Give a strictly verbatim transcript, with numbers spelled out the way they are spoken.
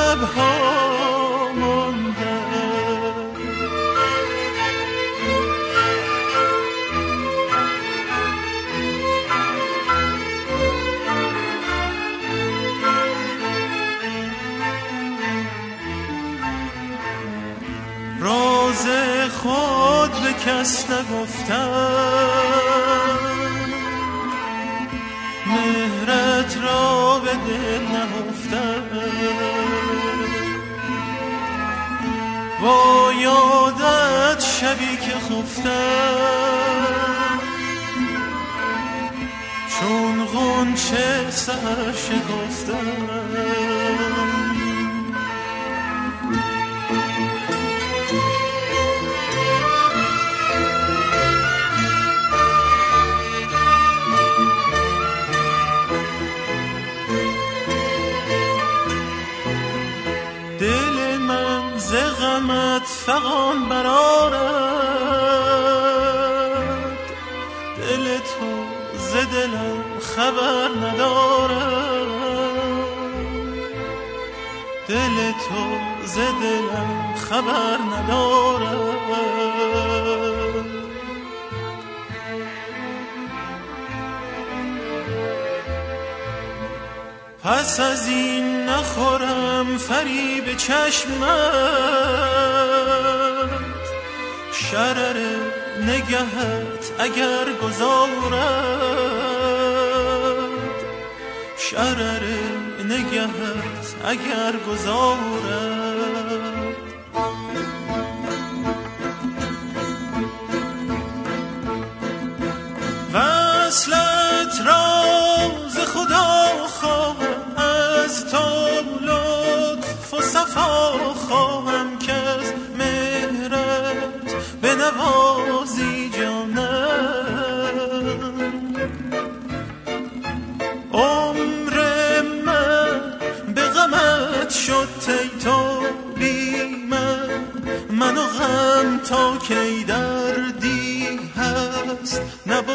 شب‌ها مانده. راز خود به کس نگفتم، مهرت را به دل نهفتم. با یادت شبی که خفتم، چون غنچه سحر شکفتم. فغان برارد، دل تو ز دلم خبر ندارد، دل تو ز دلم خبر ندارد. پس از این نخورم فریب چشمت، شرر نگهت اگر گذارد، شرر نگهت اگر گذارد. وصلت راز خدا خواهم، از تو لطف و صفا خواهم، که از مهرت بنوازی جانم. عمر من به غمت شد ای تو بی من، من و غم تا کی دردی هست نبود